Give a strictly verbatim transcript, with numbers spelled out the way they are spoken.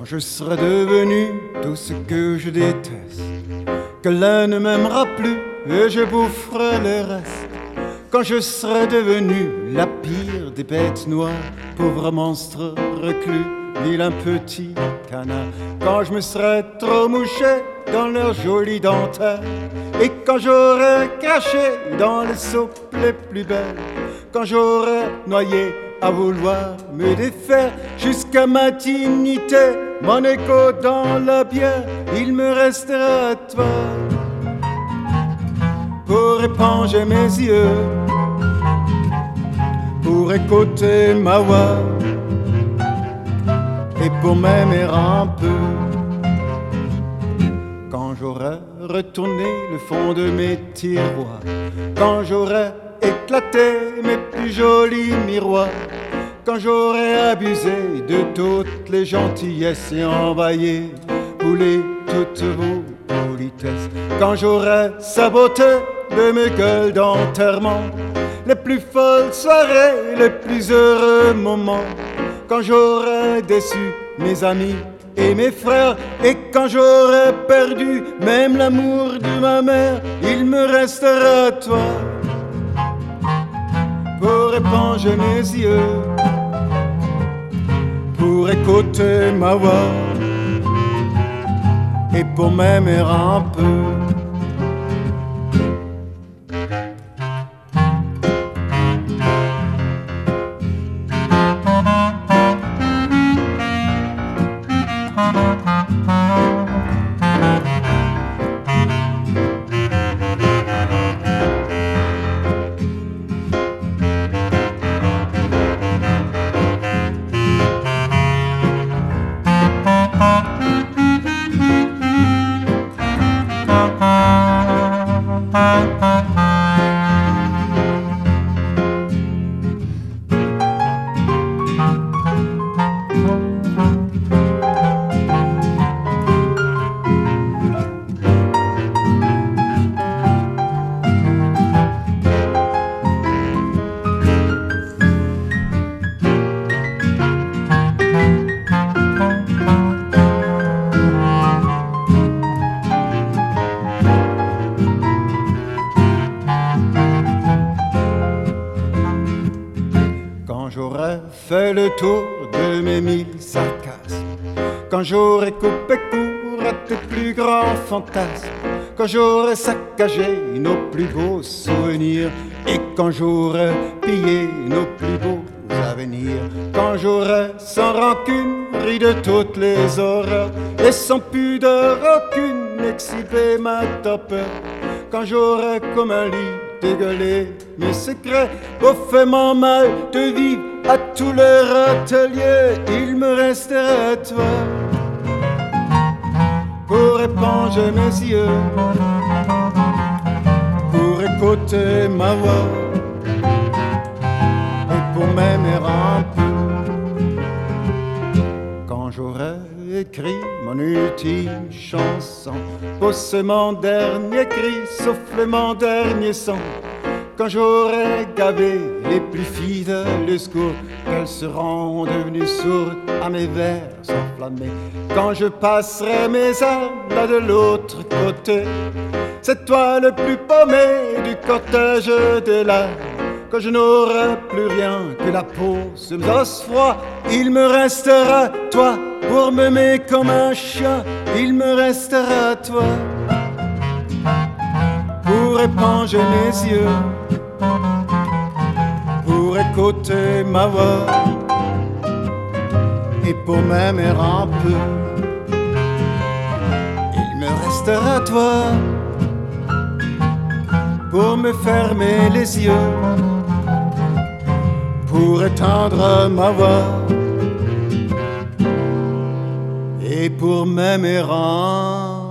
je serai devenu tout ce que je déteste, que l'un ne m'aimera plus et je boufferai les restes. Quand je serai devenu la pire des bêtes noires, pauvre monstre reclus, vilain petit canard. Quand je me serai trop mouché dans leurs jolies dentelles, et quand j'aurai craché dans les soupes les plus belles, quand j'aurai noyé à vouloir me défaire jusqu'à ma dignité, mon écho dans la bière, il me restera toi pour éponger mes yeux, pour écouter ma voix et pour m'aimer un peu. Quand j'aurai retourné le fond de mes tiroirs, quand j'aurai éclaté mes plus jolis miroirs, quand j'aurai abusé de toutes les gentillesses et envahi poulet toutes vos politesses, quand j'aurai saboté de mes gueules d'enterrement les plus folles soirées, les plus heureux moments, quand j'aurai déçu mes amis et mes frères, et quand j'aurai perdu même l'amour de ma mère, il me restera toi pour éponger mes yeux, pour écouter ma voix et pour m'aimer un peu. Quand j'aurai fait le tour de mes mille sarcasmes, quand j'aurai coupé court à tes plus grands fantasmes, quand j'aurai saccagé nos plus beaux souvenirs, et quand j'aurai pillé nos plus beaux avenirs, quand j'aurai sans rancune ri de toutes les horreurs et sans pudeur aucune exhibé ma torpeur, quand j'aurai comme un lit dégueuler mes secrets, au fait mon mal de vivre à tous les râteliers, il me restera toi pour éponger mes yeux, pour écouter ma voix et pour m'aimer un peu. Quand j'aurai écrit mon ultime chanson, poussé mon dernier cri, soufflé mon dernier son, quand j'aurai gavé les plus fidèles secours, qu'elles seront devenues sourdes à mes vers enflammés, quand je passerai mes armes là de l'autre côté, c'est toi le plus paumé du cortège des larmes. Quand je n'aurai plus rien que la peau sur mes os froids, il me restera toi pour m'aimer comme un chien, il me restera toi pour éponger mes yeux, pour écouter ma voix et pour m'aimer un peu. Il me restera toi pour me fermer les yeux, pour éteindre ma voix et pour m'aimer un